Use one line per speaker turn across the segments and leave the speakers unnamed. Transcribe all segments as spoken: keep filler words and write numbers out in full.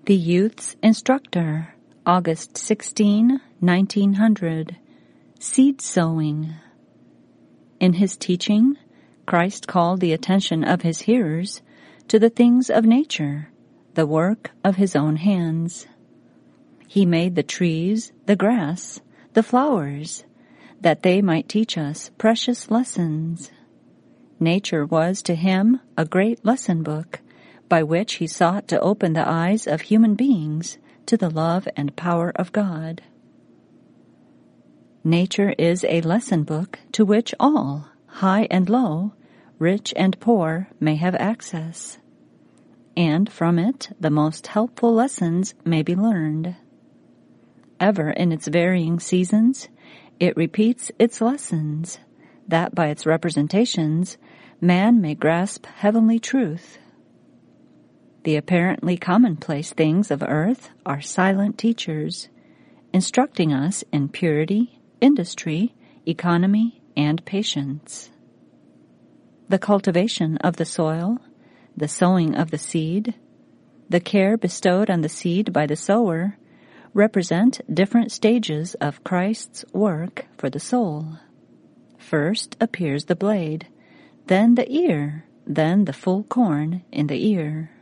The Youth's Instructor, August sixteenth, nineteen hundred. Seed Sowing. In his teaching, Christ called the attention of his hearers to the things of nature, the work of his own hands. He made the trees, the grass, the flowers, that they might teach us precious lessons. Nature was to him a great lesson book, by which he sought to open the eyes of human beings to the love and power of God. Nature is a lesson book to which all, high and low, rich and poor, may have access, and from it the most helpful lessons may be learned. Ever in its varying seasons, it repeats its lessons, that by its representations man may grasp heavenly truth. The apparently commonplace things of earth are silent teachers, instructing us in purity, industry, economy, and patience. The cultivation of the soil, the sowing of the seed, the care bestowed on the seed by the sower, represent different stages of Christ's work for the soul. First appears the blade, then the ear, then the full corn in the ear.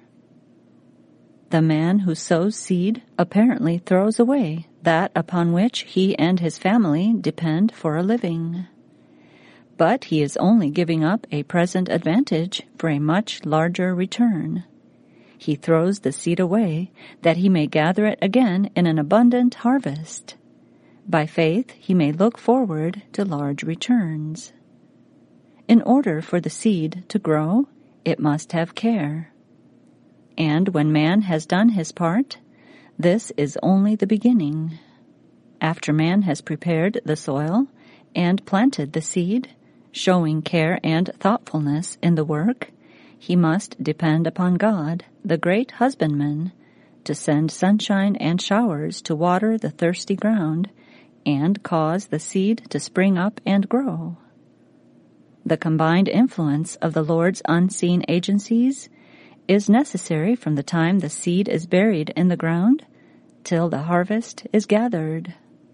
The man who sows seed apparently throws away that upon which he and his family depend for a living. But he is only giving up a present advantage for a much larger return. He throws the seed away that he may gather it again in an abundant harvest. By faith he may look forward to large returns. In order for the seed to grow, it must have care. And when man has done his part, this is only the beginning. After man has prepared the soil and planted the seed, showing care and thoughtfulness in the work, he must depend upon God, the great husbandman, to send sunshine and showers to water the thirsty ground and cause the seed to spring up and grow. The combined influence of the Lord's unseen agencies is necessary from the time the seed is buried in the ground till the harvest is gathered.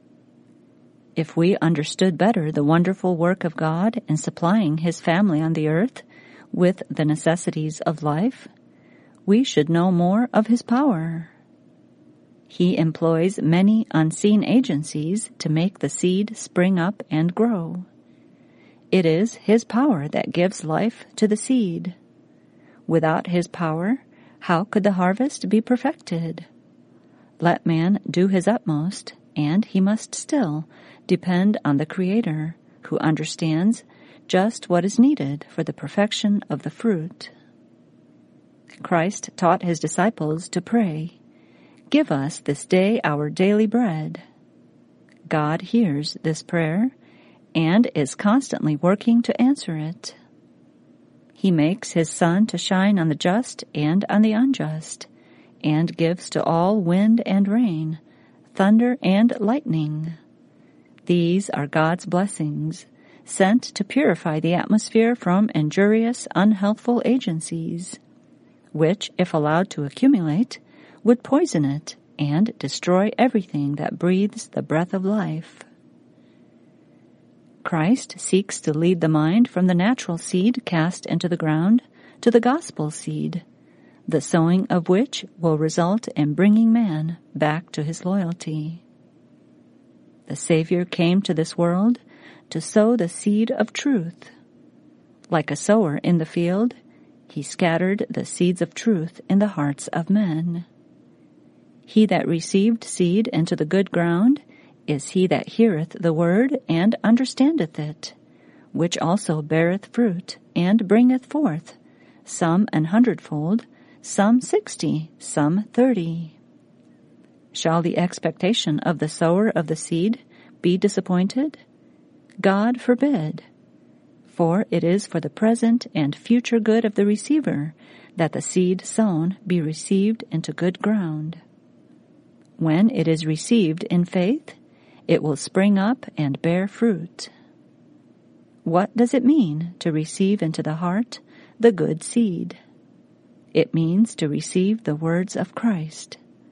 If we understood better the wonderful work of God in supplying his family on the earth with the necessities of life, we should know more of his power. He employs many unseen agencies to make the seed spring up and grow. It is his power that gives life to the seed. Without his power, how could the harvest be perfected? Let man do his utmost, and he must still depend on the Creator, who understands just what is needed for the perfection of the fruit. Christ taught his disciples to pray, "Give us this day our daily bread." God hears this prayer and is constantly working to answer it. He makes his sun to shine on the just and on the unjust, and gives to all wind and rain, thunder and lightning. These are God's blessings, sent to purify the atmosphere from injurious, unhealthful agencies, which, if allowed to accumulate, would poison it and destroy everything that breathes the breath of life. Christ seeks to lead the mind from the natural seed cast into the ground to the gospel seed, the sowing of which will result in bringing man back to his loyalty. The Savior came to this world to sow the seed of truth. Like a sower in the field, he scattered the seeds of truth in the hearts of men. He that received seed into the good ground is he that heareth the word and understandeth it, which also beareth fruit and bringeth forth, some an hundredfold, some sixty, some thirty. Shall the expectation of the sower of the seed be disappointed? God forbid. For it is for the present and future good of the receiver that the seed sown be received into good ground. When it is received in faith, it will spring up and bear fruit. What does it mean to receive into the heart the good seed? It means to receive the words of Christ,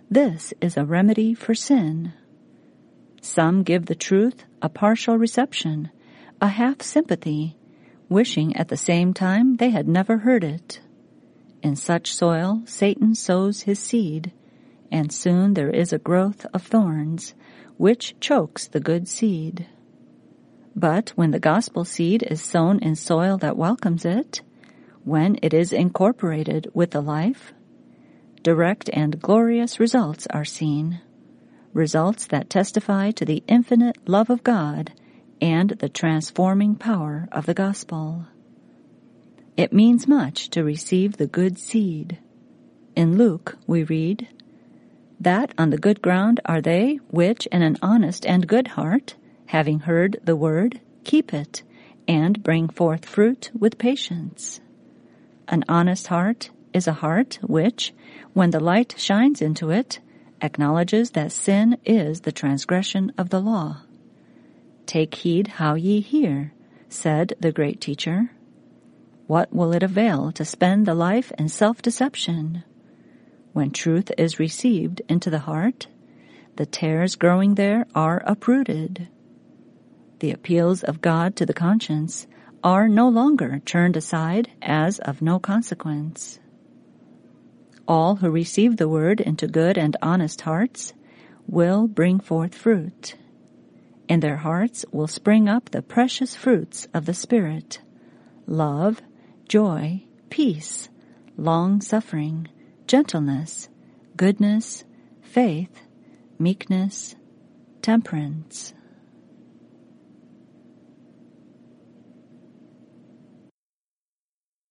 This is a remedy for sin. Some give the truth a partial reception, a half sympathy, wishing at the same time they had never heard it. In such soil Satan sows his seed, and soon there is a growth of thorns, which chokes the good seed. But when the gospel seed is sown in soil that welcomes it, when it is incorporated with the life, direct and glorious results are seen, results that testify to the infinite love of God and the transforming power of the gospel. It means much to receive the good seed. In Luke we read, "That on the good ground are they which in an honest and good heart, having heard the word, keep it, and bring forth fruit with patience." An honest heart is a heart which, when the light shines into it, acknowledges that sin is the transgression of the law. "Take heed how ye hear," said the great teacher. What will it avail to spend the life in self-deception? When truth is received into the heart, the tares growing there are uprooted. The appeals of God to the conscience are no longer turned aside as of no consequence. All who receive the word into good and honest hearts will bring forth fruit. In their hearts will spring up the precious fruits of the Spirit: love, joy, peace, long-suffering, gentleness, goodness, faith, meekness, temperance.